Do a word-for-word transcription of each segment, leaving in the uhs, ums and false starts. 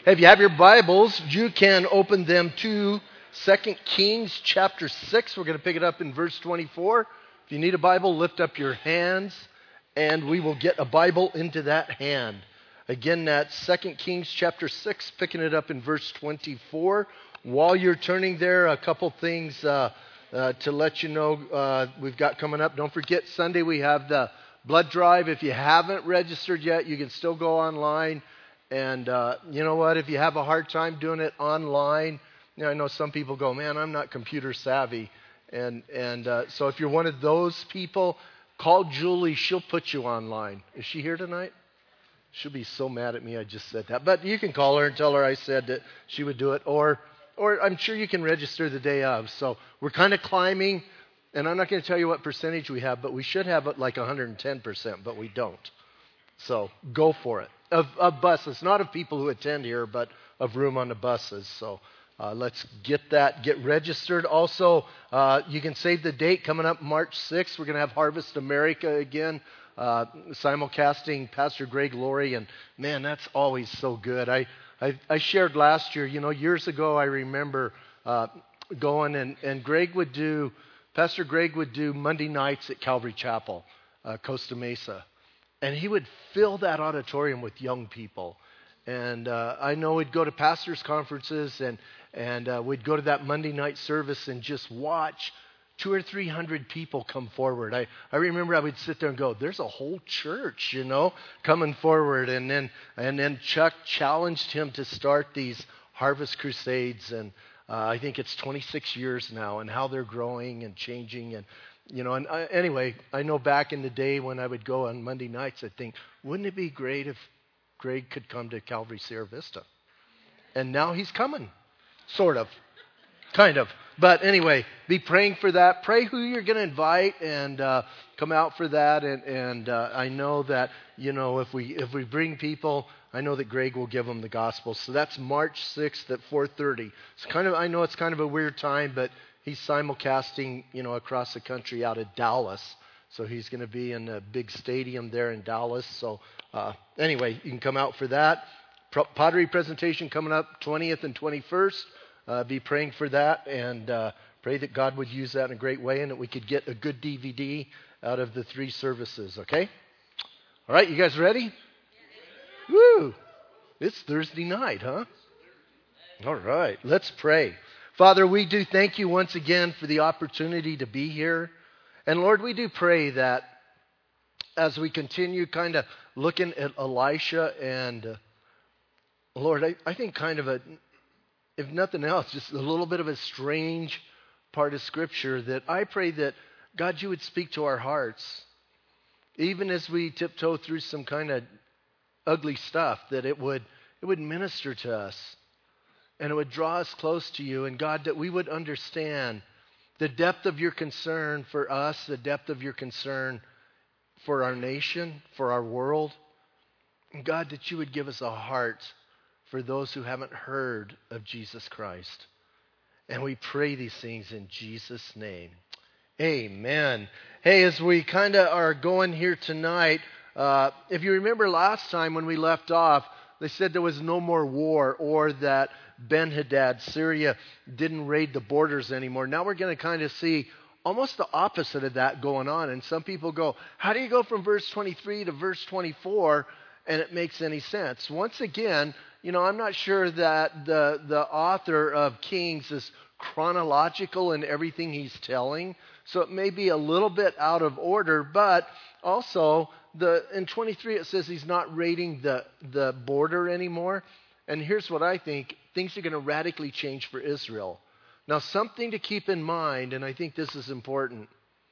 If you have your Bibles, you can open them to Second Kings chapter six. We're going to pick it up in verse twenty-four. If you need a Bible, lift up your hands, and we will get a Bible into that hand. Again, that's Second Kings chapter six, picking it up in verse twenty-four. While you're turning there, a couple things uh, uh, to let you know uh, we've got coming up. Don't forget, Sunday we have the blood drive. If you haven't registered yet, you can still go online. And uh, you know what? If you have a hard time doing it online, you know, I know some people go, man, I'm not computer savvy. And and uh, so if you're one of those people, call Julie. She'll put you online. Is she here tonight? She'll be so mad at me I just said that. But you can call her and tell her I said that she would do it. Or, or I'm sure you can register the day of. So we're kind of climbing. And I'm not going to tell you what percentage we have, but we should have it like one hundred ten percent, but we don't. So go for it. Of, of buses, not of people who attend here, but of room on the buses. So uh, let's get that, get registered. Also, uh, you can save the date coming up March sixth. We're going to have Harvest America again, uh, simulcasting Pastor Greg Laurie. And man, that's always so good. I, I, I shared last year, you know, years ago, I remember uh, going and, and Greg would do, Pastor Greg would do Monday nights at Calvary Chapel, uh, Costa Mesa. And he would fill that auditorium with young people. And uh, I know we'd go to pastors' conferences and, and uh, we'd go to that Monday night service and just watch two or three hundred people come forward. I, I remember I would sit there and go, there's a whole church, you know, coming forward. And then and then Chuck challenged him to start these Harvest Crusades. And uh, I think it's twenty-six years now, and how they're growing and changing. And You know, and I, anyway, I know back in the day when I would go on Monday nights, I'd think, wouldn't it be great if Greg could come to Calvary Sierra Vista? And now he's coming, sort of, kind of. But anyway, be praying for that. Pray who you're going to invite and uh, come out for that. And, and uh, I know that, you know, if we if we bring people, I know that Greg will give them the gospel. So that's March sixth at four thirty. It's kind of, I know it's kind of a weird time, but he's simulcasting, you know, across the country out of Dallas. So he's going to be in a big stadium there in Dallas. So uh, anyway, you can come out for that. Pro- pottery presentation coming up twentieth and twenty-first. Uh, be praying for that and uh, pray that God would use that in a great way and that we could get a good D V D out of the three services, okay? All right, you guys ready? Woo! It's Thursday night, huh? All right, let's pray. Father, we do thank you once again for the opportunity to be here. And Lord, we do pray that as we continue kind of looking at Elisha and, uh, Lord, I, I think kind of a, if nothing else, just a little bit of a strange part of Scripture, that I pray that, God, you would speak to our hearts, even as we tiptoe through some kind of ugly stuff, that it would it would minister to us. And it would draw us close to you. And God, that we would understand the depth of your concern for us, the depth of your concern for our nation, for our world. And God, that you would give us a heart for those who haven't heard of Jesus Christ. And we pray these things in Jesus' name. Amen. Hey, as we kind of are going here tonight, uh, if you remember last time when we left off, they said there was no more war, or that Ben-Hadad, Syria, didn't raid the borders anymore. Now we're going to kind of see almost the opposite of that going on. And some people go, how do you go from verse twenty-three to verse twenty-four and it makes any sense? Once again, you know, I'm not sure that the, the author of Kings is chronological in everything he's telling. So it may be a little bit out of order, but also the in twenty-three it says he's not raiding the, the border anymore. And here's what I think. Things are going to radically change for Israel. Now, something to keep in mind, and I think this is important.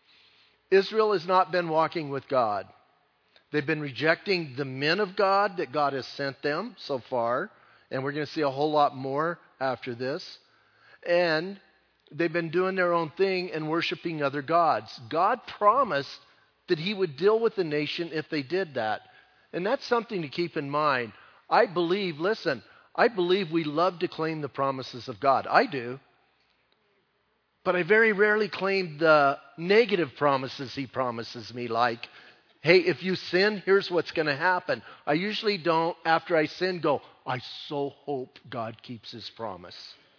Israel has not been walking with God. They've been rejecting the men of God that God has sent them so far. And we're going to see a whole lot more after this. And they've been doing their own thing and worshiping other gods. God promised that he would deal with the nation if they did that. And that's something to keep in mind. I believe, listen, I believe we love to claim the promises of God. I do. But I very rarely claim the negative promises he promises me, like, hey, if you sin, here's what's going to happen. I usually don't, after I sin, go, I so hope God keeps his promise.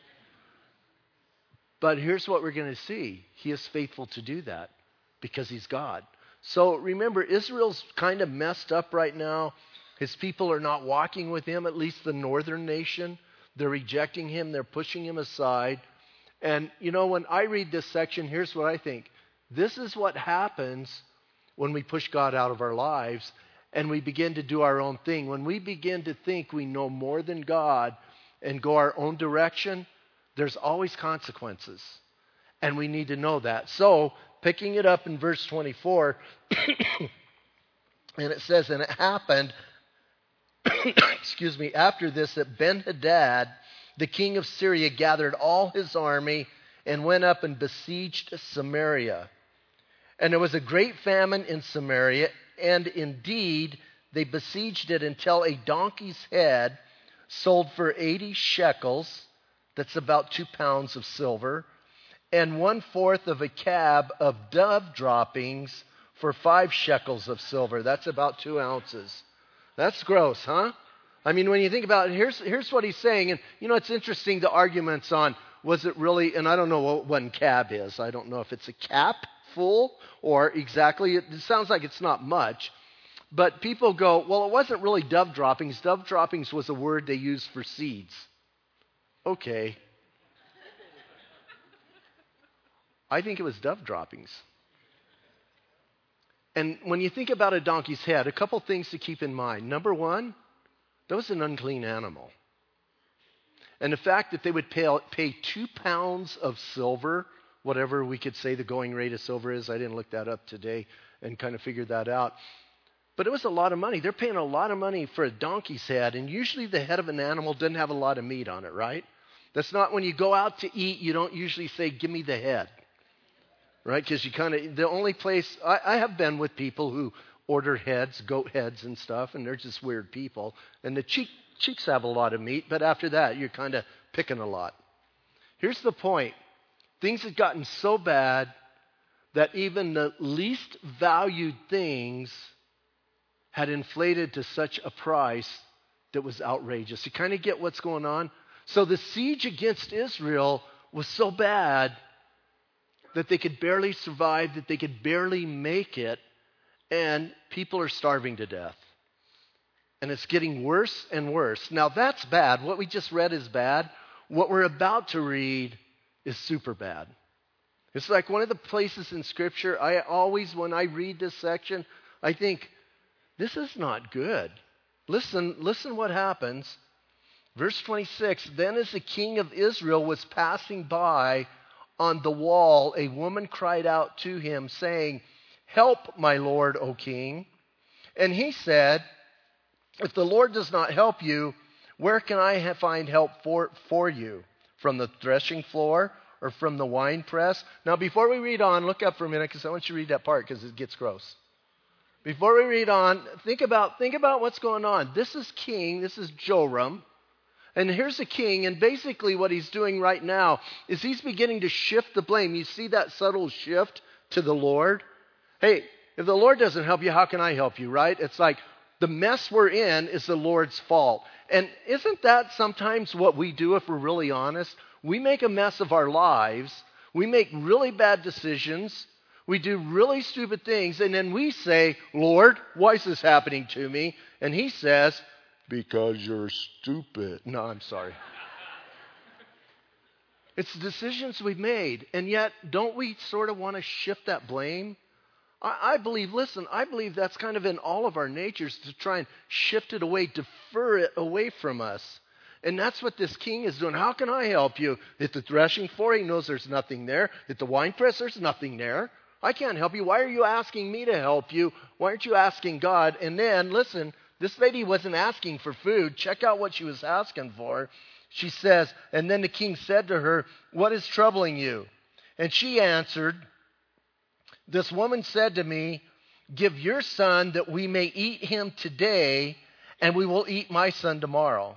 But here's what we're going to see. He is faithful to do that because he's God. So remember, Israel's kind of messed up right now. His people are not walking with him, at least the northern nation. They're rejecting him. They're pushing him aside. And, you know, when I read this section, here's what I think. This is what happens when we push God out of our lives and we begin to do our own thing. When we begin to think we know more than God and go our own direction, there's always consequences. And we need to know that. So, picking it up in verse twenty-four, and it says, and it happened, excuse me, after this that Ben-Hadad, the king of Syria, gathered all his army and went up and besieged Samaria. And there was a great famine in Samaria, and indeed they besieged it until a donkey's head sold for eighty shekels, that's about two pounds of silver, and one-fourth of a cab of dove droppings for five shekels of silver. That's about two ounces. That's gross, huh? I mean, when you think about it, here's, here's what he's saying. And, you know, it's interesting, the arguments on, was it really, and I don't know what one cab is. I don't know if it's a cap full or exactly. It, it sounds like it's not much. But people go, well, it wasn't really dove droppings. Dove droppings was a word they used for seeds. Okay. I think it was dove droppings. And when you think about a donkey's head, a couple things to keep in mind. Number one, that was an unclean animal. And the fact that they would pay, pay two pounds of silver, whatever we could say the going rate of silver is, I didn't look that up today and kind of figured that out. But it was a lot of money. They're paying a lot of money for a donkey's head, and usually the head of an animal doesn't have a lot of meat on it, right? That's not when you go out to eat, you don't usually say, give me the head, right? Because you kind of, the only place, I, I have been with people who order heads, goat heads and stuff, and they're just weird people. And the cheek, cheeks have a lot of meat, but after that, you're kind of picking a lot. Here's the point. Things had gotten so bad that even the least valued things had inflated to such a price that was outrageous. You kind of get what's going on? So the siege against Israel was so bad that they could barely survive, that they could barely make it, and people are starving to death. And it's getting worse and worse. Now that's bad. What we just read is bad. What we're about to read is super bad. It's like one of the places in Scripture, I always, when I read this section, I think, this is not good. Listen, listen what happens. Verse twenty-six, then as the king of Israel was passing by on the wall, a woman cried out to him, saying, help, my lord, O king. And he said, if the Lord does not help you, where can I find help for, for you? From the threshing floor or from the winepress? Now, before we read on, look up for a minute because I want you to read that part because it gets gross. Before we read on, think about, think about what's going on. This is king, this is Joram. And here's the king, and basically what he's doing right now is he's beginning to shift the blame. You see that subtle shift to the Lord? Hey, if the Lord doesn't help you, how can I help you, right? It's like the mess we're in is the Lord's fault. And isn't that sometimes what we do if we're really honest? We make a mess of our lives. We make really bad decisions. We do really stupid things. And then we say, Lord, why is this happening to me? And he says, because you're stupid. No, I'm sorry. It's decisions we've made. And yet, don't we sort of want to shift that blame? I, I believe, listen, I believe that's kind of in all of our natures to try and shift it away, defer it away from us. And that's what this king is doing. How can I help you? At the threshing floor, he knows there's nothing there. At the winepress, there's nothing there. I can't help you. Why are you asking me to help you? Why aren't you asking God? And then, listen, this lady wasn't asking for food. Check out what she was asking for. She says, and then the king said to her, what is troubling you? And she answered, this woman said to me, give your son that we may eat him today, and we will eat my son tomorrow.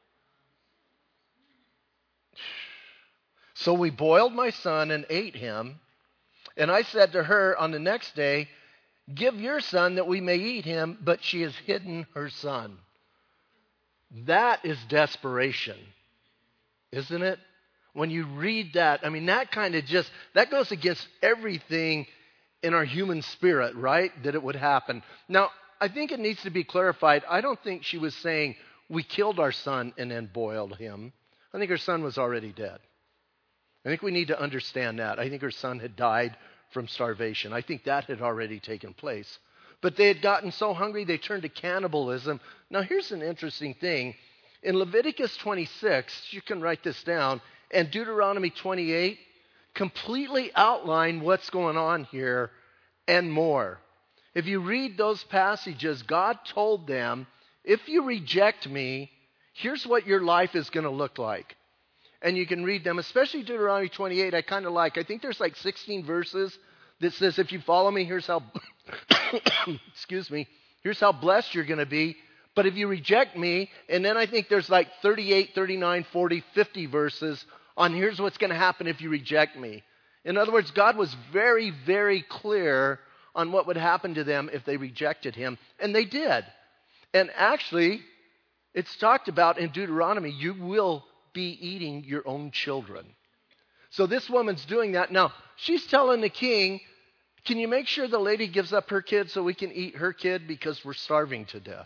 So we boiled my son and ate him. And I said to her on the next day, give your son that we may eat him, but she has hidden her son. That is desperation, isn't it? When you read that, I mean, that kind of just, that goes against everything in our human spirit, right? That it would happen. Now, I think it needs to be clarified. I don't think she was saying, we killed our son and then boiled him. I think her son was already dead. I think we need to understand that. I think her son had died from starvation. I think that had already taken place. But they had gotten so hungry, they turned to cannibalism. Now, here's an interesting thing. In Leviticus twenty-six, you can write this down, and Deuteronomy twenty-eight completely outline what's going on here and more. If you read those passages, God told them, if you reject me, here's what your life is going to look like. And you can read them, especially Deuteronomy twenty-eight, I kind of like. I think there's like sixteen verses that says, if you follow me, here's how, excuse me, here's how blessed you're going to be. But if you reject me, and then I think there's like thirty-eight, thirty-nine, forty, fifty verses on here's what's going to happen if you reject me. In other words, God was very, very clear on what would happen to them if they rejected him. And they did. And actually, it's talked about in Deuteronomy, you will be eating your own children. So this woman's doing that. Now, she's telling the king, can you make sure the lady gives up her kid so we can eat her kid because we're starving to death?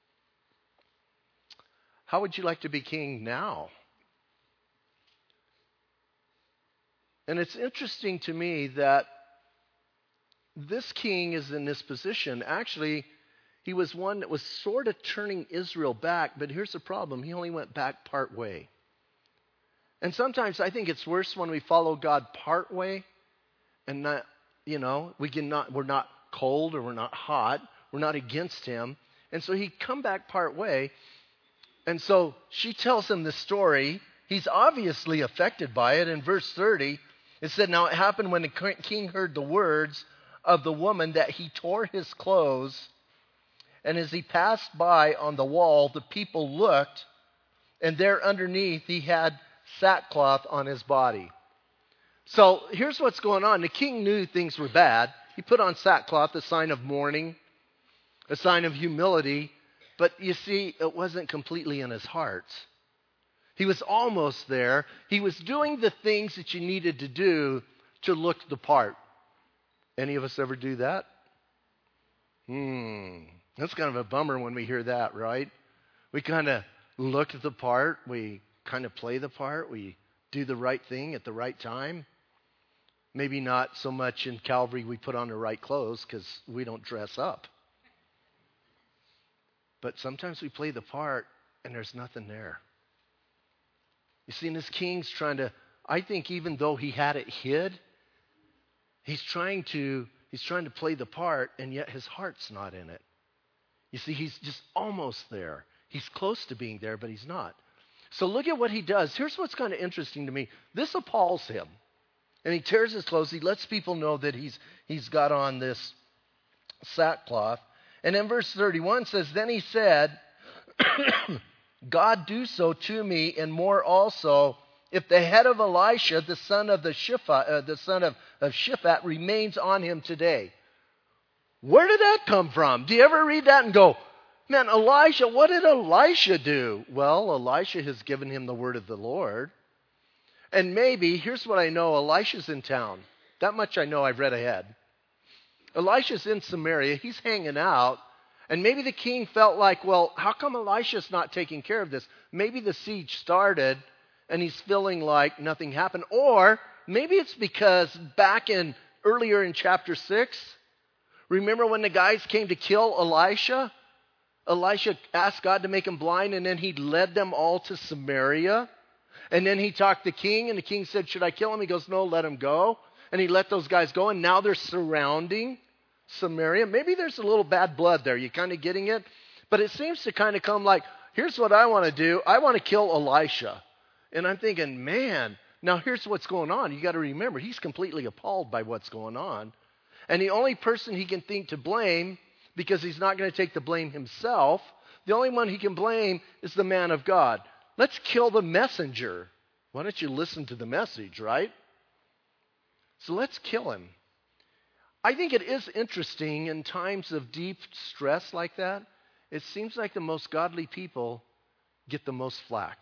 How would you like to be king now? And it's interesting to me that this king is in this position. Actually, he was one that was sort of turning Israel back, but here's the problem. He only went back part way. And sometimes I think it's worse when we follow God part way and not, you know, we can not, we're not cold or we're not hot. We're not against him. And so he'd come back part way. And so she tells him the story. He's obviously affected by it. In verse thirty, it said, now it happened when the king heard the words of the woman that he tore his clothes. And as he passed by on the wall, the people looked, and there underneath he had sackcloth on his body. So here's what's going on. The king knew things were bad. He put on sackcloth, a sign of mourning, a sign of humility. But you see, it wasn't completely in his heart. He was almost there. He was doing the things that you needed to do to look the part. Any of us ever do that? Hmm. That's kind of a bummer when we hear that, right? We kind of look at the part. We kind of play the part. We do the right thing at the right time. Maybe not so much in Calvary we put on the right clothes because we don't dress up. But sometimes we play the part and there's nothing there. You see, and this king's trying to, I think even though he had it hid, he's trying to, he's trying to play the part, and yet his heart's not in it. You see, he's just almost there. He's close to being there, but he's not. So look at what he does. Here's what's kind of interesting to me. This appalls him. And he tears his clothes. He lets people know that he's he's got on this sackcloth. And then verse thirty-one says, then he said, God do so to me and more also, if the head of Elisha, the son of the Shaphat, uh, the son of, of Shaphat, remains on him today. Where did that come from? Do you ever read that and go, man, Elisha, what did Elisha do? Well, Elisha has given him the word of the Lord. And maybe, here's what I know, Elisha's in town. That much I know, I've read ahead. Elisha's in Samaria. He's hanging out. And maybe the king felt like, well, how come Elisha's not taking care of this? Maybe the siege started and he's feeling like nothing happened. Or maybe it's because back in earlier in chapter six, remember when the guys came to kill Elisha? Elisha asked God to make him blind, and then he led them all to Samaria. And then he talked to the king, and the king said, should I kill him? He goes, no, let him go. And he let those guys go, and now they're surrounding Samaria. Maybe there's a little bad blood there. You kind of getting it? But it seems to kind of come like, here's what I want to do. I want to kill Elisha. And I'm thinking, man, now here's what's going on. You got to remember, he's completely appalled by what's going on. And the only person he can think to blame, because he's not going to take the blame himself, the only one he can blame is the man of God. Let's kill the messenger. Why don't you listen to the message, right? So let's kill him. I think it is interesting in times of deep stress like that. It seems like the most godly people get the most flack?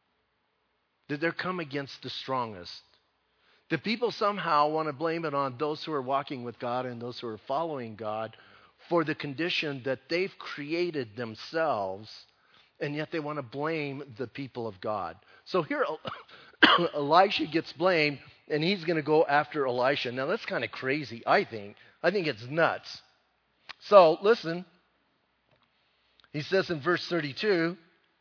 Did they come against the strongest? The people somehow want to blame it on those who are walking with God and those who are following God for the condition that they've created themselves, and yet they want to blame the people of God. So here Elisha gets blamed, and he's going to go after Elisha. Now that's kind of crazy, I think. I think it's nuts. So listen, he says in verse thirty-two,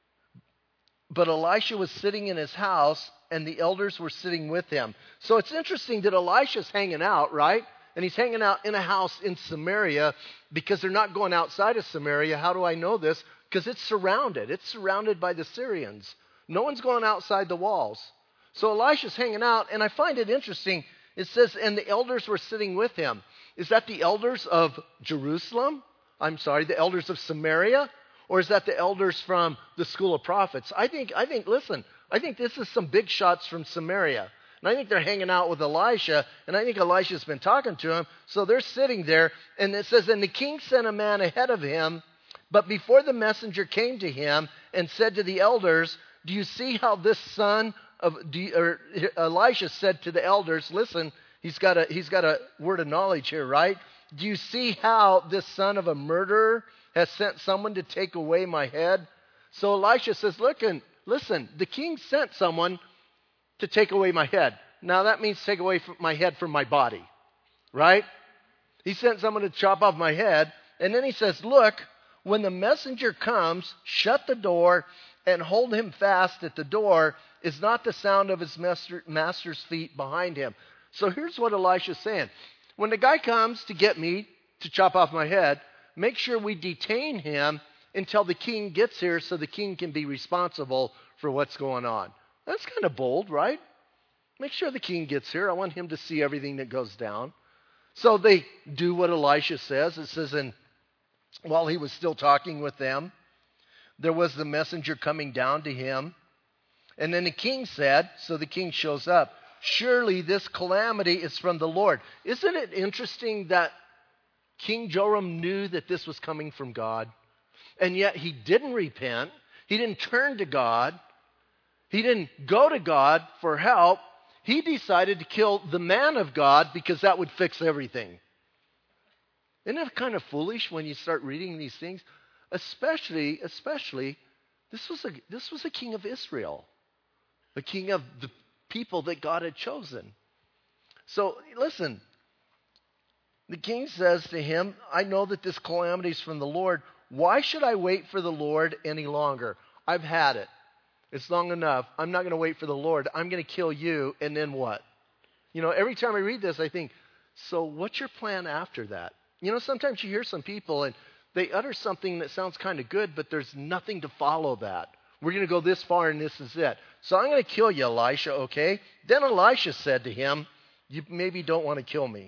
but Elisha was sitting in his house, and the elders were sitting with him. So it's interesting that Elisha's hanging out, right? And he's hanging out in a house in Samaria because they're not going outside of Samaria. How do I know this? Because it's surrounded. It's surrounded by the Syrians. No one's going outside the walls. So Elisha's hanging out, and I find it interesting. It says, and the elders were sitting with him. Is that the elders of Jerusalem? I'm sorry, the elders of Samaria? Or is that the elders from the school of prophets? I think, I think, listen, I think this is some big shots from Samaria. And I think they're hanging out with Elisha, and I think Elisha's been talking to him. So they're sitting there, and it says, and the king sent a man ahead of him, but before the messenger came to him and said to the elders, do you see how this son of, do you, or Elisha said to the elders, listen, he's got a, he's got a word of knowledge here, right? Do you see how this son of a murderer has sent someone to take away my head? So Elisha says, look, and listen, the king sent someone to take away my head. Now that means take away from my head from my body, right? He sent someone to chop off my head. And then he says, look, when the messenger comes, shut the door and hold him fast at the door. Is not the sound of his master, master's feet behind him. So here's what Elisha's saying. When the guy comes to get me to chop off my head, make sure we detain him until the king gets here so the king can be responsible for what's going on. That's kind of bold, right? Make sure the king gets here. I want him to see everything that goes down. So they do what Elisha says. It says, and while he was still talking with them, there was the messenger coming down to him. And then the king said, so the king shows up, surely this calamity is from the Lord. Isn't it interesting that King Joram knew that this was coming from God, and yet he didn't repent. He didn't turn to God. He didn't go to God for help. He decided to kill the man of God because that would fix everything. Isn't it kind of foolish when you start reading these things? Especially, especially, this was a this was a king of Israel, the king of the people that God had chosen. So listen. The king says to him, I know that this calamity is from the Lord. Why should I wait for the Lord any longer? I've had it. It's long enough. I'm not going to wait for the Lord. I'm going to kill you, and then what? You know, every time I read this, I think, so what's your plan after that? You know, sometimes you hear some people, and they utter something that sounds kind of good, but there's nothing to follow that. We're going to go this far, and this is it. So I'm going to kill you, Elisha, okay? Then Elisha said to him, you maybe don't want to kill me.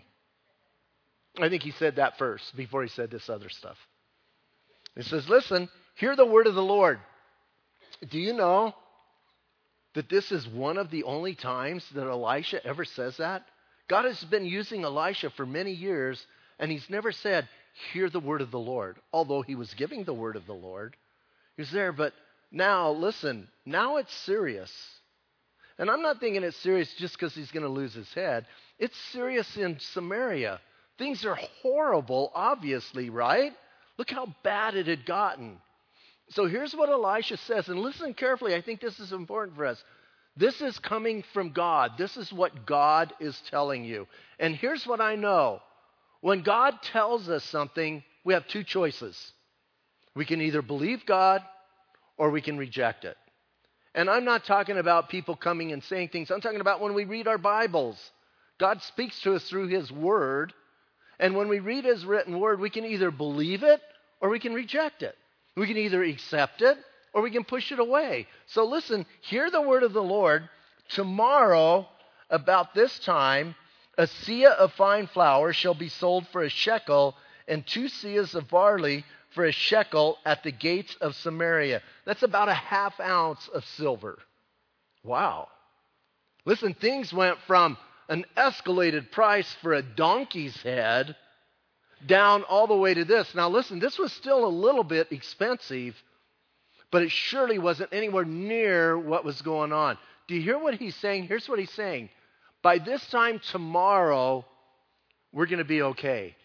I think he said that first before he said this other stuff. He says, listen, hear the word of the Lord. Do you know that this is one of the only times that Elisha ever says that? God has been using Elisha for many years, and he's never said, hear the word of the Lord, although he was giving the word of the Lord. He was there, but now, listen, now it's serious. And I'm not thinking it's serious just because he's going to lose his head. It's serious in Samaria. Things are horrible, obviously, right? Look how bad it had gotten. So here's what Elisha says, and listen carefully. I think this is important for us. This is coming from God. This is what God is telling you. And here's what I know. When God tells us something, we have two choices. We can either believe God or we can reject it. And I'm not talking about people coming and saying things. I'm talking about when we read our Bibles. God speaks to us through His Word. And when we read His written Word, we can either believe it or we can reject it. We can either accept it or we can push it away. So listen, hear the word of the Lord. Tomorrow, about this time, a seah of fine flour shall be sold for a shekel, and two seahs of barley for a shekel at the gates of Samaria. That's about a half ounce of silver. Wow. Listen, things went from an escalated price for a donkey's head down all the way to this. Now listen, this was still a little bit expensive, but it surely wasn't anywhere near what was going on. Do you hear what he's saying? Here's what he's saying. By this time tomorrow, we're going to be okay.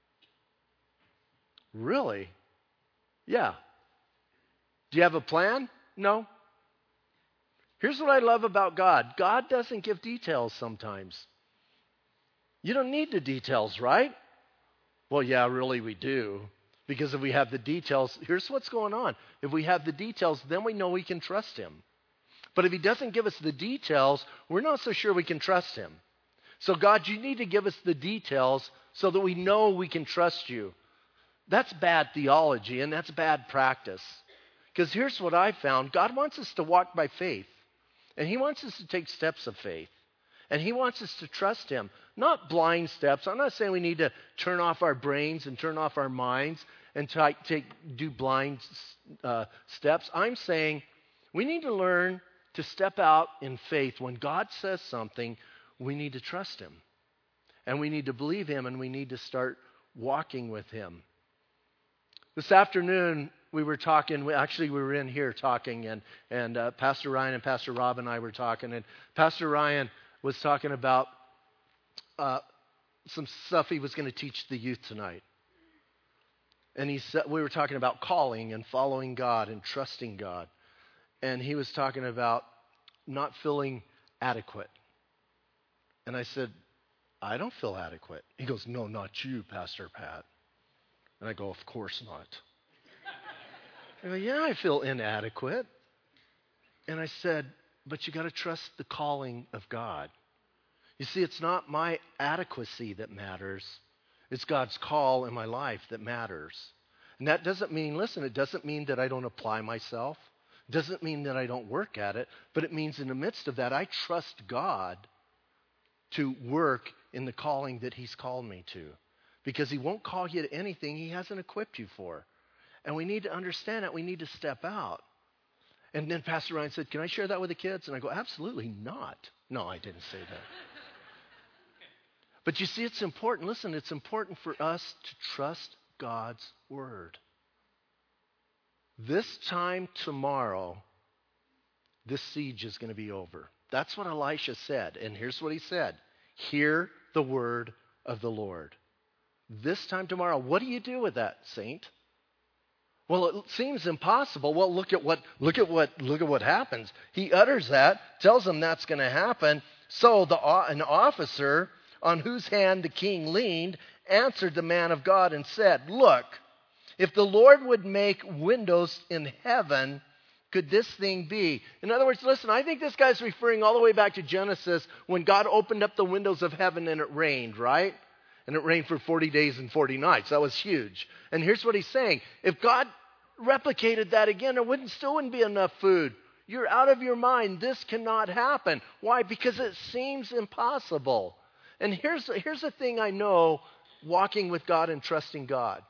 Really? Yeah. Do you have a plan? No. Here's what I love about God. God doesn't give details sometimes. You don't need the details, right? Well, yeah, really we do. Because if we have the details, here's what's going on. If we have the details, then we know we can trust him. But if he doesn't give us the details, we're not so sure we can trust him. So God, you need to give us the details so that we know we can trust you. That's bad theology and that's bad practice. Because here's what I found. God wants us to walk by faith. And he wants us to take steps of faith. And he wants us to trust him. Not blind steps. I'm not saying we need to turn off our brains and turn off our minds and t- take, do blind uh, steps. I'm saying we need to learn to step out in faith. When God says something, we need to trust him. And we need to believe him, and we need to start walking with him. This afternoon, we were talking, we, actually we were in here talking, and, and uh, Pastor Ryan and Pastor Rob and I were talking, and Pastor Ryan was talking about uh, some stuff he was going to teach the youth tonight. And he said, we were talking about calling and following God and trusting God. And he was talking about not feeling adequate. And I said, I don't feel adequate. He goes, no, not you, Pastor Pat. And I go, of course not. I go, yeah, I feel inadequate. And I said, but you got to trust the calling of God. You see, it's not my adequacy that matters. It's God's call in my life that matters. And that doesn't mean, listen, it doesn't mean that I don't apply myself. It doesn't mean that I don't work at it. But it means in the midst of that, I trust God to work in the calling that he's called me to. Because he won't call you to anything he hasn't equipped you for. And we need to understand that. We need to step out. And then Pastor Ryan said, can I share that with the kids? And I go, absolutely not. No, I didn't say that. But you see, it's important. Listen, it's important for us to trust God's word. This time tomorrow, this siege is going to be over. That's what Elisha said. And here's what he said. Hear the word of the Lord. This time tomorrow. What do you do with that, saint? Well, it seems impossible. Well, look at what look at what look at what happens. He utters that, tells them that's going to happen. So the an officer on whose hand the king leaned answered the man of God and said, "Look, if the Lord would make windows in heaven, could this thing be?" In other words, listen, I think this guy's referring all the way back to Genesis when God opened up the windows of heaven and it rained, right? And it rained for forty days and forty nights. That was huge. And here's what he's saying. If God replicated that again, there wouldn't still wouldn't be enough food. You're out of your mind. This cannot happen. Why? Because it seems impossible. And here's, here's the thing I know walking with God and trusting God.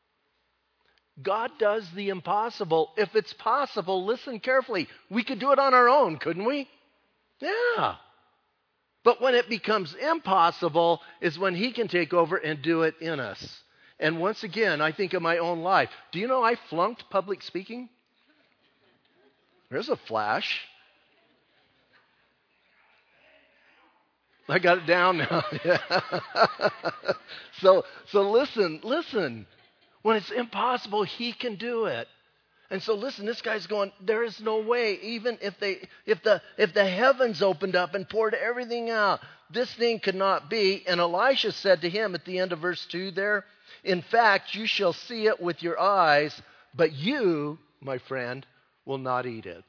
God does the impossible. If it's possible, listen carefully. We could do it on our own, couldn't we? Yeah. But when it becomes impossible is when he can take over and do it in us. And once again, I think of my own life. Do you know I flunked public speaking? There's a flash. I got it down now. so, so listen, listen. When it's impossible, he can do it. And so listen, this guy's going, there is no way, even if they if the if the heavens opened up and poured everything out, this thing could not be. And Elisha said to him at the end of verse two there, in fact, you shall see it with your eyes, but you, my friend, will not eat it.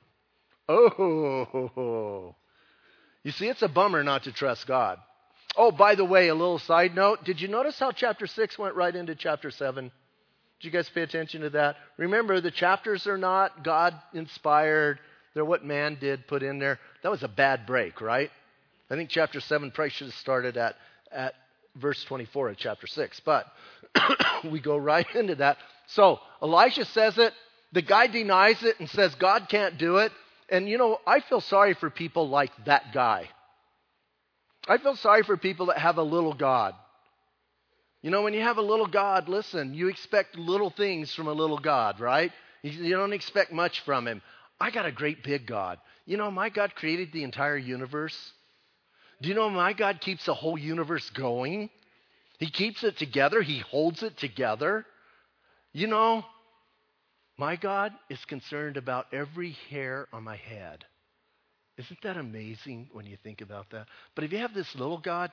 Oh, you see, it's a bummer not to trust God. Oh, by the way, a little side note. Did you notice how chapter six went right into chapter seven? Did you guys pay attention to that? Remember, the chapters are not God-inspired. They're what man did put in there. That was a bad break, right? I think chapter seven probably should have started at, at verse twenty-four of chapter six. But we go right into that. So Elisha says it. The guy denies it and says God can't do it. And, you know, I feel sorry for people like that guy. I feel sorry for people that have a little God. You know, when you have a little God, listen, you expect little things from a little God, right? You you don't expect much from him. I got a great big God. You know, my God created the entire universe. Do you know my God keeps the whole universe going? He keeps it together. He holds it together. You know, my God is concerned about every hair on my head. Isn't that amazing when you think about that? But if you have this little God,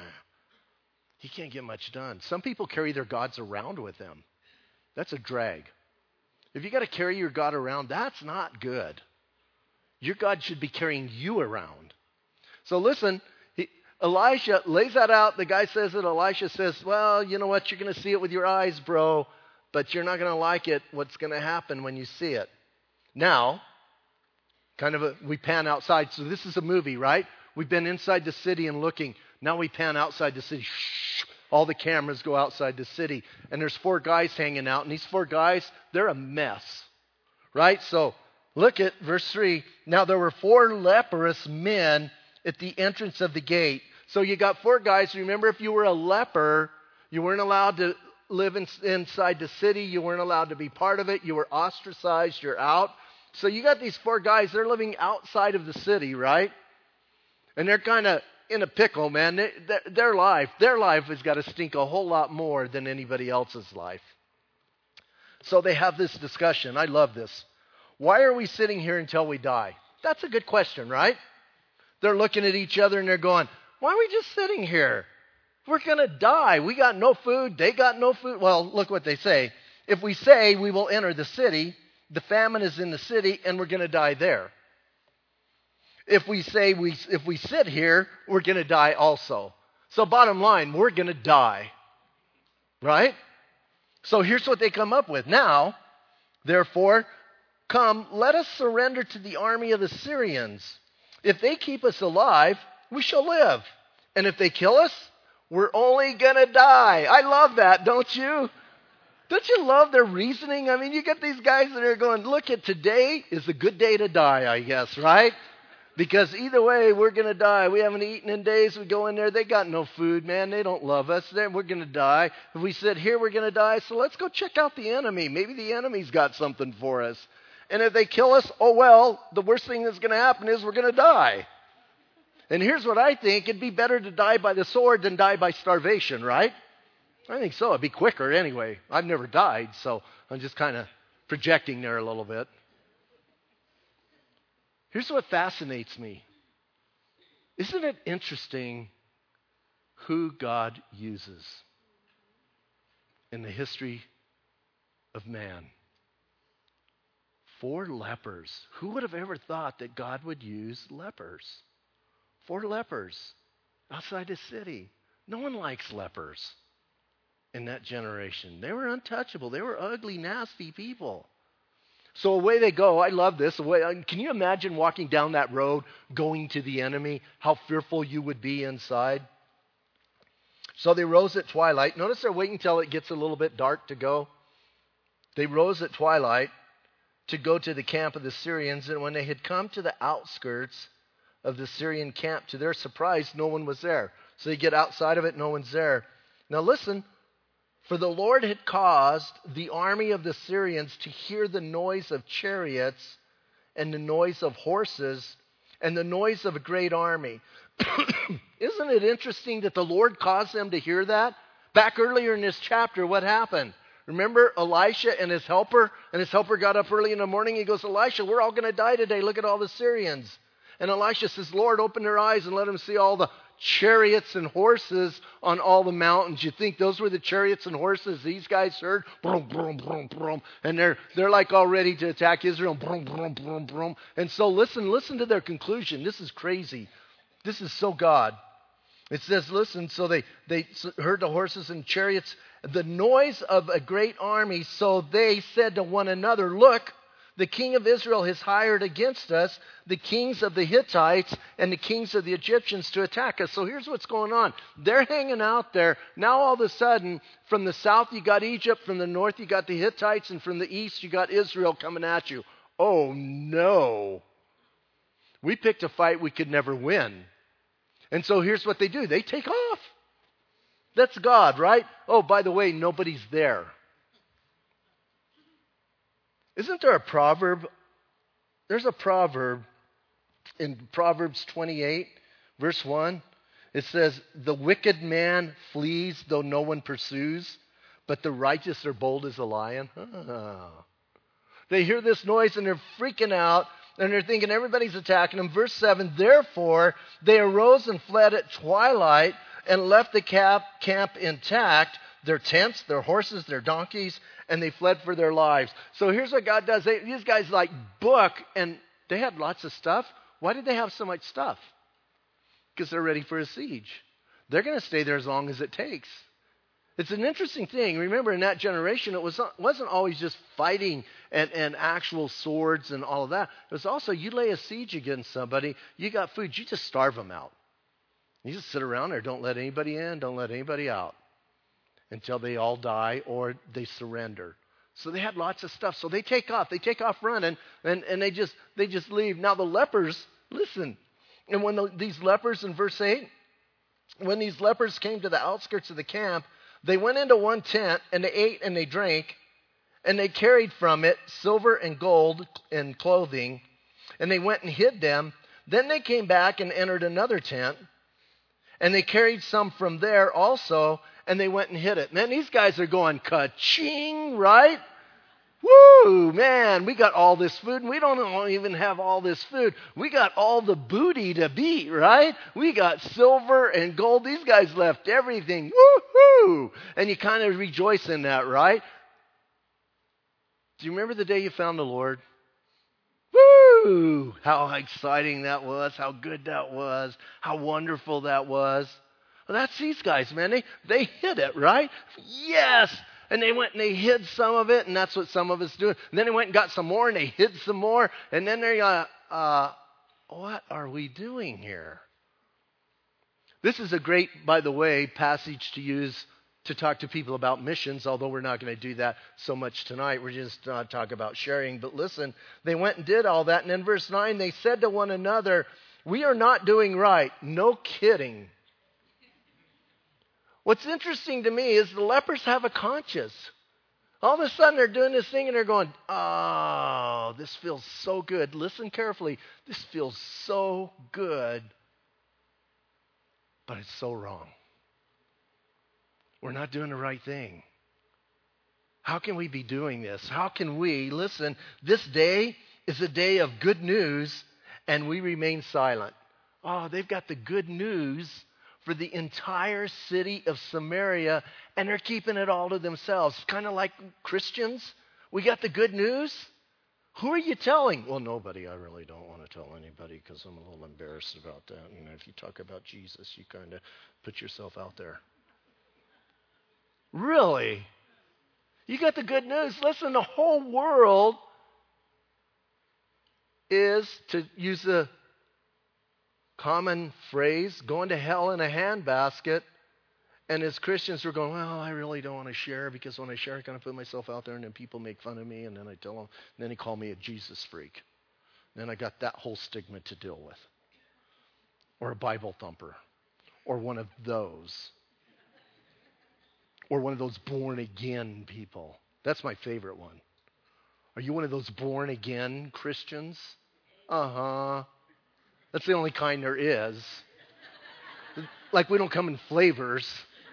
he can't get much done. Some people carry their gods around with them. That's a drag. If you got to carry your God around, that's not good. Your God should be carrying you around. So listen, he, Elisha lays that out. The guy says it. Elisha says, well, you know what? You're going to see it with your eyes, bro, but you're not going to like it, what's going to happen when you see it. Now, kind of a, we pan outside. So this is a movie, right? We've been inside the city and looking. Now we pan outside the city. Shh. All the cameras go outside the city. And there's four guys hanging out. And these four guys, they're a mess. Right? So look at verse three. Now there were four leprous men at the entrance of the gate. So you got four guys. Remember, if you were a leper, you weren't allowed to live in, inside the city. You weren't allowed to be part of it. You were ostracized. You're out. So you got these four guys. They're living outside of the city, right? And they're kind of in a pickle, man. They, their, their life, their life has got to stink a whole lot more than anybody else's life. So they have this discussion. I love this. Why are we sitting here until we die? That's a good question, right? They're looking at each other and they're going, why are we just sitting here? We're going to die. We got no food. They got no food. Well, look what they say. If we say we will enter the city, the famine is in the city and we're going to die there. If we say we, if we sit here, we're going to die also. So bottom line, we're going to die. Right? So here's what they come up with. Now, therefore, come, let us surrender to the army of the Syrians. If they keep us alive, we shall live. And if they kill us, we're only going to die. I love that, don't you? Don't you love their reasoning? I mean, you get these guys that are going, look, at today is a good day to die, I guess, right? Because either way, we're going to die. We haven't eaten in days. We go in there. They got no food, man. They don't love us. They're, we're going to die. If we sit here, we're going to die. So let's go check out the enemy. Maybe the enemy's got something for us. And if they kill us, oh, well, the worst thing that's going to happen is we're going to die. And here's what I think. It'd be better to die by the sword than die by starvation, right? I think so. It'd be quicker anyway. I've never died, so I'm just kind of projecting there a little bit. Here's what fascinates me. Isn't it interesting who God uses in the history of man? Four lepers. Who would have ever thought that God would use lepers? Four lepers outside the city. No one likes lepers in that generation. They were untouchable. They were ugly, nasty people. So away they go. I love this. Away, can you imagine walking down that road, going to the enemy, how fearful you would be inside? So they rose at twilight. Notice they're waiting until it gets a little bit dark to go. They rose at twilight to go to the camp of the Syrians. And when they had come to the outskirts of the Syrian camp, to their surprise, no one was there. So they get outside of it, no one's there. Now listen. For the Lord had caused the army of the Syrians to hear the noise of chariots and the noise of horses and the noise of a great army. Isn't it interesting that the Lord caused them to hear that? Back earlier in this chapter, what happened? Remember Elisha and his helper? And his helper got up early in the morning. He goes, Elisha, we're all going to die today. Look at all the Syrians. And Elisha says, Lord, open their eyes and let them see all the chariots and horses on all the mountains. You think those were the chariots and horses these guys heard? Brum, brum, brum, brum. And they're they're like all ready to attack Israel. Brum, brum, brum, brum. And so listen, listen to their conclusion. This is crazy. This is so God. It says, listen, so they, they heard the horses and chariots, the noise of a great army. So they said to one another, look, the king of Israel has hired against us the kings of the Hittites and the kings of the Egyptians to attack us. So here's what's going on. They're hanging out there. Now all of a sudden, from the south you got Egypt, from the north you got the Hittites, and from the east you got Israel coming at you. Oh no. We picked a fight we could never win. And so here's what they do. They take off. That's God, right? Oh, by the way, nobody's there. Isn't there a proverb? There's a proverb in Proverbs twenty-eight, verse one. It says, the wicked man flees though no one pursues, but the righteous are bold as a lion. Oh. They hear this noise and they're freaking out and they're thinking everybody's attacking them. Verse seven, therefore they arose and fled at twilight and left the camp, camp intact, their tents, their horses, their donkeys, and they fled for their lives. So here's what God does. They, these guys like book, and they had lots of stuff. Why did they have so much stuff? Because they're ready for a siege. They're going to stay there as long as it takes. It's an interesting thing. Remember, in that generation, it was, wasn't always just fighting and, and actual swords and all of that. It was also, you lay a siege against somebody, you got food, you just starve them out. You just sit around there, don't let anybody in, don't let anybody out until they all die or they surrender. So they had lots of stuff. So they take off. They take off running, and, and they just they just leave. Now the lepers, listen. And when the, these lepers, in verse eight, when these lepers came to the outskirts of the camp, they went into one tent, and they ate and they drank, and they carried from it silver and gold and clothing, and they went and hid them. Then they came back and entered another tent, and they carried some from there also, and they went and hid it. Man, these guys are going ka-ching, right? Woo, man, we got all this food, and we don't even have all this food. We got all the booty to beat, right? We got silver and gold. These guys left everything. Woo-hoo! And you kind of rejoice in that, right? Do you remember the day you found the Lord? Woo! How exciting that was, how good that was, how wonderful that was. Well, that's these guys, man. They, they hid it, right? Yes! And they went and they hid some of it, and that's what some of us do. And then they went and got some more, and they hid some more. And then they're uh, uh, what are we doing here? This is a great, by the way, passage to use to talk to people about missions, although we're not going to do that so much tonight. We're just uh, talk about sharing. But listen, they went and did all that. And in verse nine, they said to one another, we are not doing right. No kidding. What's interesting to me is the lepers have a conscience. All of a sudden they're doing this thing and they're going, oh, this feels so good. Listen carefully. This feels so good, but it's so wrong. We're not doing the right thing. How can we be doing this? How can we, listen, this day is a day of good news and we remain silent. Oh, they've got the good news for the entire city of Samaria, and they're keeping it all to themselves. Kind of like Christians. We got the good news. Who are you telling? Well, nobody. I really don't want to tell anybody because I'm a little embarrassed about that. You know, if you talk about Jesus, you kind of put yourself out there. Really? You got the good news. Listen, the whole world is, to use the common phrase, going to hell in a handbasket. And as Christians, we're going, well, I really don't want to share because when I share, I kind of put myself out there and then people make fun of me and then I tell them, and then they call me a Jesus freak. And then I got that whole stigma to deal with. Or a Bible thumper. Or one of those. Or one of those born again people. That's my favorite one. Are you one of those born again Christians? Uh-huh. That's the only kind there is. Like we don't come in flavors.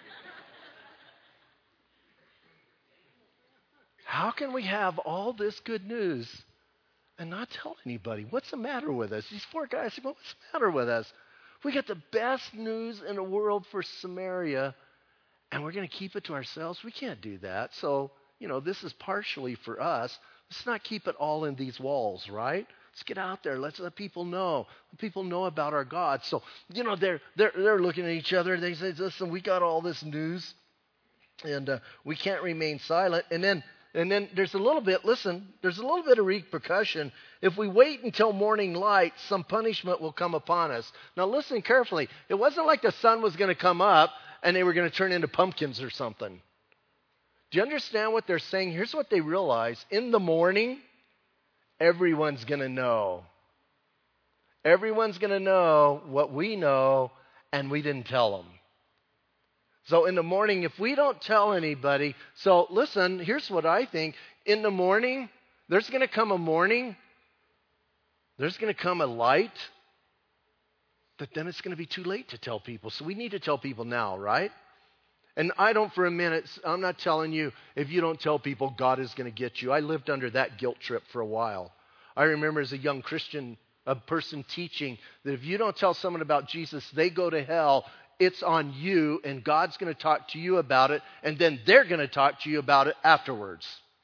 How can we have all this good news and not tell anybody? What's the matter with us? These four guys say, well, what's the matter with us? We got the best news in the world for Samaria, and we're going to keep it to ourselves? We can't do that. So, you know, this is partially for us. Let's not keep it all in these walls, right? Let's get out there. Let's let people know. Let people know about our God. So, you know, they're they're they're looking at each other. They say, listen, we got all this news, and uh, we can't remain silent. And then and then there's a little bit, listen, there's a little bit of repercussion. If we wait until morning light, some punishment will come upon us. Now, listen carefully. It wasn't like the sun was going to come up and they were going to turn into pumpkins or something. Do you understand what they're saying? Here's what they realize. In the morning, everyone's going to know. Everyone's going to know what we know, and we didn't tell them. So in the morning, if we don't tell anybody, so listen, here's what I think. In the morning, There's going to come a morning, there's going to come a light, but then it's going to be too late to tell people. So we need to tell people now, right? And I don't for a minute, I'm not telling you, if you don't tell people, God is going to get you. I lived under that guilt trip for a while. I remember as a young Christian, a person teaching that if you don't tell someone about Jesus, they go to hell. It's on you, and God's going to talk to you about it, and then they're going to talk to you about it afterwards.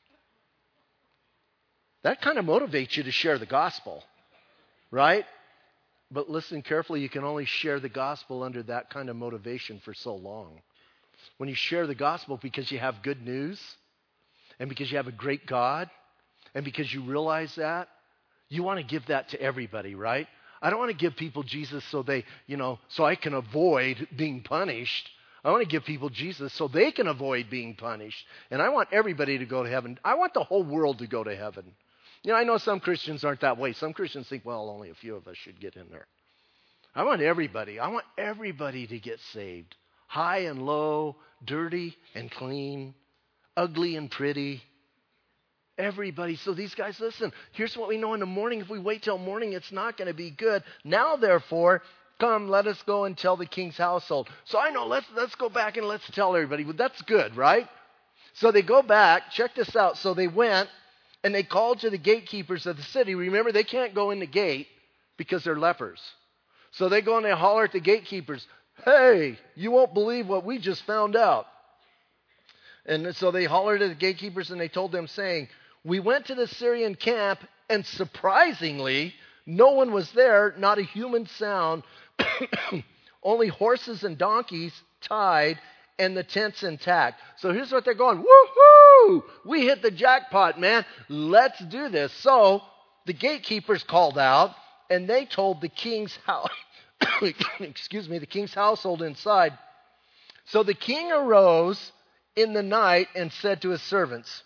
That kind of motivates you to share the gospel, right? But listen carefully, you can only share the gospel under that kind of motivation for so long. When you share the gospel because you have good news, and because you have a great God, and because you realize that, you want to give that to everybody, right? I don't want to give people Jesus so they, you know, so I can avoid being punished. I want to give people Jesus so they can avoid being punished. And I want everybody to go to heaven. I want the whole world to go to heaven. You know, I know some Christians aren't that way. Some Christians think, well, only a few of us should get in there. I want everybody. I want everybody to get saved. High and low, dirty and clean, ugly and pretty. Everybody. So these guys, listen, here's what we know in the morning. If we wait till morning, it's not going to be good. Now, therefore, come, let us go and tell the king's household. So I know, let's let's go back and let's tell everybody. Well, that's good, right? So they go back. Check this out. So they went and they called to the gatekeepers of the city. Remember, they can't go in the gate because they're lepers. So they go and they holler at the gatekeepers, hey, you won't believe what we just found out. And so they hollered at the gatekeepers and they told them, saying, we went to the Syrian camp, and surprisingly, no one was there, not a human sound, only horses and donkeys tied, and the tents intact. So here's what they're going, woohoo! We hit the jackpot, man. Let's do this. So the gatekeepers called out, and they told the king's house, excuse me, the king's household inside. So the king arose in the night and said to his servants,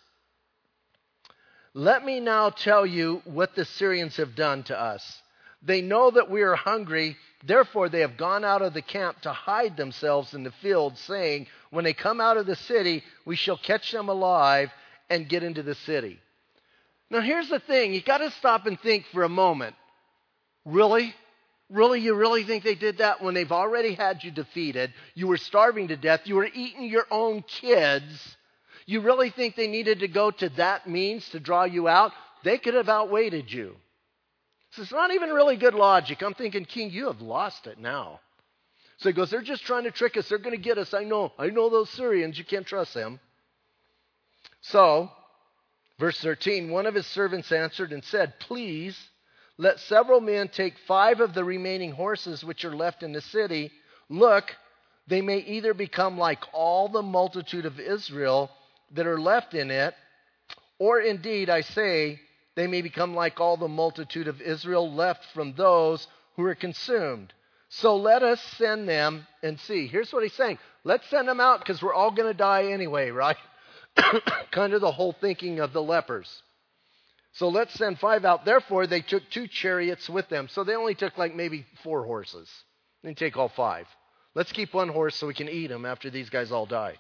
let me now tell you what the Syrians have done to us. They know that we are hungry, therefore they have gone out of the camp to hide themselves in the field, saying, when they come out of the city, we shall catch them alive and get into the city. Now here's the thing, you got to stop and think for a moment. Really? Really, you really think they did that when they've already had you defeated? You were starving to death. You were eating your own kids. You really think they needed to go to that means to draw you out? They could have outweighted you. So it's not even really good logic. I'm thinking, King, you have lost it now. So he goes, they're just trying to trick us. They're going to get us. I know. I know those Syrians. You can't trust them. So, verse thirteen, one of his servants answered and said, please, let several men take five of the remaining horses which are left in the city. Look, they may either become like all the multitude of Israel that are left in it, or indeed, I say, they may become like all the multitude of Israel left from those who are consumed. So let us send them and see. Here's what he's saying. Let's send them out because we're all going to die anyway, right? Kind of the whole thinking of the lepers. So let's send five out. Therefore, they took two chariots with them. So they only took like maybe four horses. They didn't take all five. Let's keep one horse so we can eat them after these guys all die.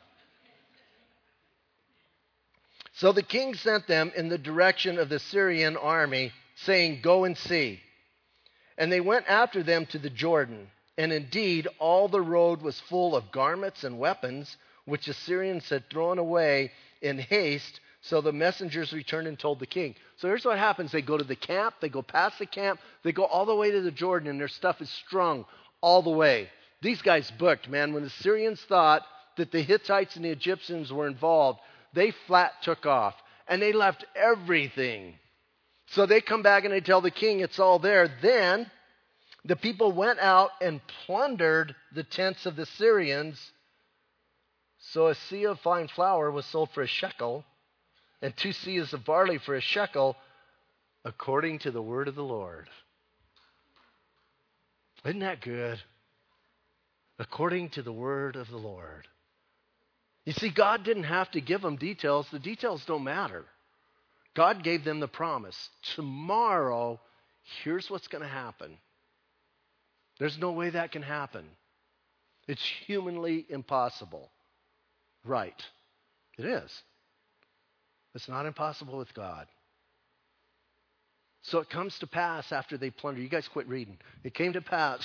So the king sent them in the direction of the Syrian army, saying, go and see. And they went after them to the Jordan. And indeed, all the road was full of garments and weapons, which the Syrians had thrown away in haste. So the messengers returned and told the king. So here's what happens. They go to the camp. They go past the camp. They go all the way to the Jordan, and their stuff is strung all the way. These guys booked, man. When the Syrians thought that the Hittites and the Egyptians were involved, they flat took off, and they left everything. So they come back and they tell the king it's all there. Then the people went out and plundered the tents of the Syrians. So a seah of fine flour was sold for a shekel, and two seahs of barley for a shekel, according to the word of the Lord. Isn't that good? According to the word of the Lord. You see, God didn't have to give them details. The details don't matter. God gave them the promise. Tomorrow, here's what's going to happen. There's no way that can happen. It's humanly impossible. Right. It is. It's not impossible with God. So it comes to pass after they plunder. You guys quit reading. It came to pass.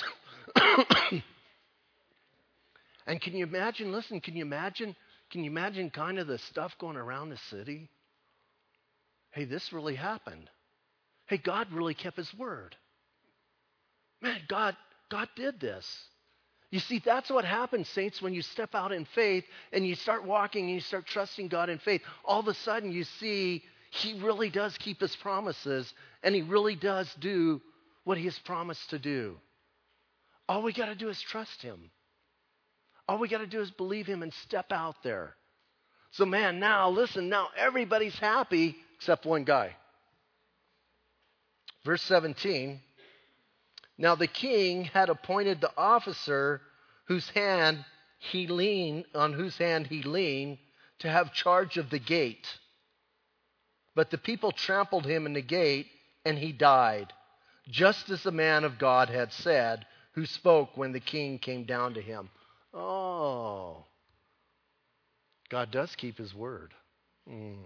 And can you imagine, listen, can you imagine, can you imagine kind of the stuff going around the city? Hey, this really happened. Hey, God really kept his word. Man, God, God did this. You see, that's what happens, saints, when you step out in faith and you start walking and you start trusting God in faith. All of a sudden you see he really does keep his promises and he really does do what he has promised to do. All we got to do is trust him. All we got to do is believe him and step out there. So man, now listen, now everybody's happy except one guy. Verse seventeen. Now the king had appointed the officer whose hand he leaned, on whose hand he leaned, to have charge of the gate. But the people trampled him in the gate, and he died, just as the man of God had said, who spoke when the king came down to him. Oh, God does keep his word. Mm.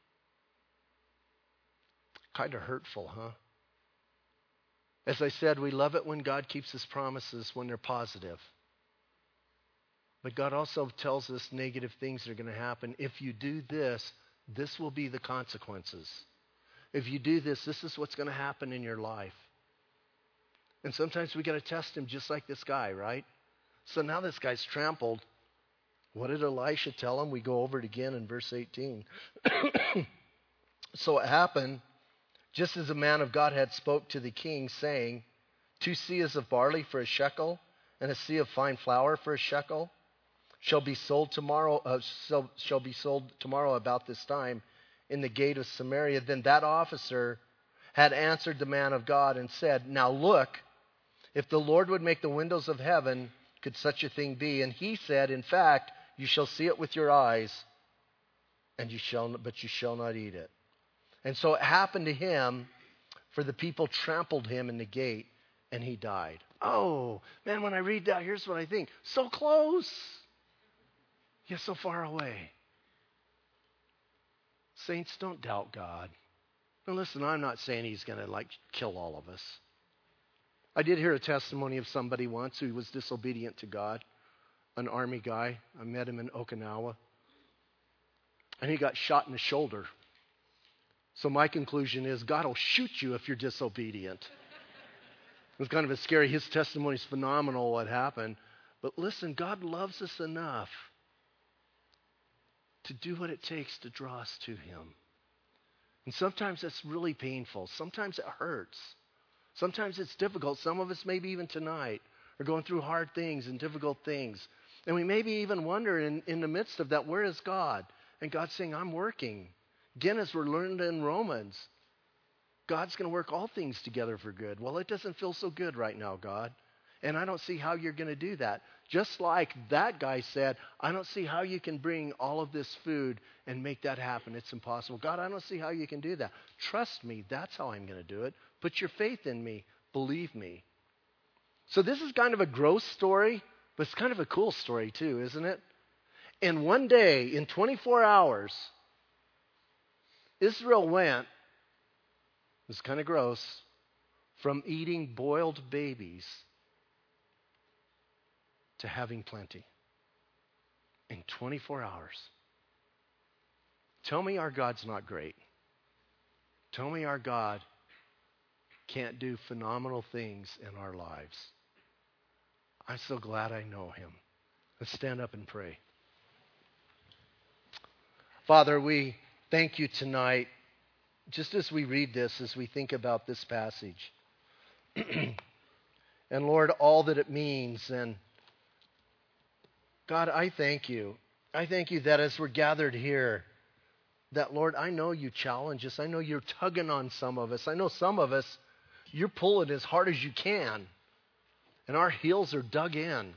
Kind of hurtful, huh? As I said, we love it when God keeps his promises when they're positive. But God also tells us negative things are going to happen. If you do this, this will be the consequences. If you do this, this is what's going to happen in your life. And sometimes we got to test him just like this guy, right? So now this guy's trampled. What did Elisha tell him? We go over it again in verse eighteen. So it happened, just as the man of God had spoke to the king, saying, two seahs of barley for a shekel, and a seah of fine flour for a shekel, shall be sold tomorrow. Uh, shall, shall be sold tomorrow about this time in the gate of Samaria. Then that officer had answered the man of God and said, now look, if the Lord would make the windows of heaven, could such a thing be? And he said, in fact, you shall see it with your eyes, and you shall, but you shall not eat it. And so it happened to him, for the people trampled him in the gate, and he died. Oh, man, when I read that, here's what I think. So close, yet so far away. Saints, don't doubt God. Now listen, I'm not saying he's going to like kill all of us. I did hear a testimony of somebody once who was disobedient to God, an army guy. I met him in Okinawa. And he got shot in the shoulder. So my conclusion is God will shoot you if you're disobedient. It was kind of a scary, his testimony is phenomenal what happened. But listen, God loves us enough to do what it takes to draw us to him. And sometimes it's really painful. Sometimes it hurts. Sometimes it's difficult. Some of us, maybe even tonight, are going through hard things and difficult things. And we maybe even wonder in, in the midst of that, where is God? And God's saying, I'm working. Again, as we're learned in Romans, God's going to work all things together for good. Well, it doesn't feel so good right now, God. And I don't see how you're going to do that. Just like that guy said, I don't see how you can bring all of this food and make that happen. It's impossible. God, I don't see how you can do that. Trust me, that's how I'm going to do it. Put your faith in me. Believe me. So this is kind of a gross story, but it's kind of a cool story too, isn't it? And one day, in twenty-four hours, Israel went, it's kind of gross, from eating boiled babies to having plenty. In twenty-four hours. Tell me our God's not great. Tell me our God can't do phenomenal things in our lives. I'm so glad I know him. Let's stand up and pray. Father, we thank you tonight, just as we read this, as we think about this passage. And Lord, all that it means. And God, I thank you. I thank you that as we're gathered here, that Lord, I know you challenge us. I know you're tugging on some of us. I know some of us, you're pulling as hard as you can. And our heels are dug in.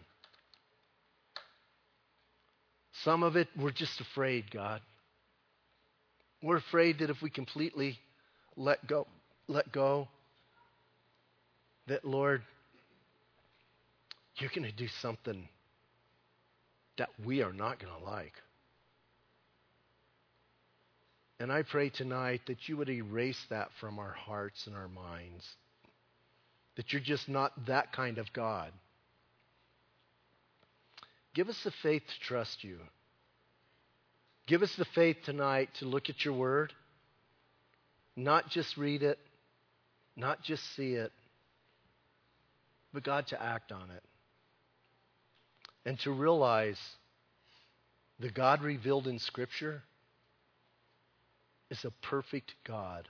Some of it, we're just afraid, God. We're afraid that if we completely let go, let go, that, Lord, you're going to do something that we are not going to like. And I pray tonight that you would erase that from our hearts and our minds. That you're just not that kind of God. Give us the faith to trust you. Give us the faith tonight to look at your word, not just read it, not just see it, but God, to act on it. And to realize the God revealed in Scripture is a perfect God.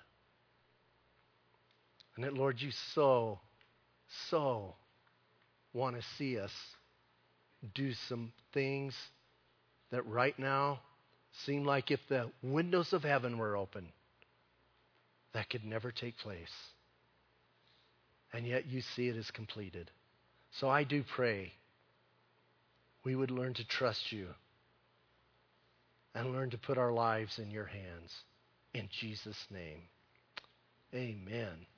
And that, Lord, you so, so want to see us do some things that right now seem like if the windows of heaven were open, that could never take place. And yet you see it as completed. So I do pray we would learn to trust you and learn to put our lives in your hands. In Jesus' name, amen.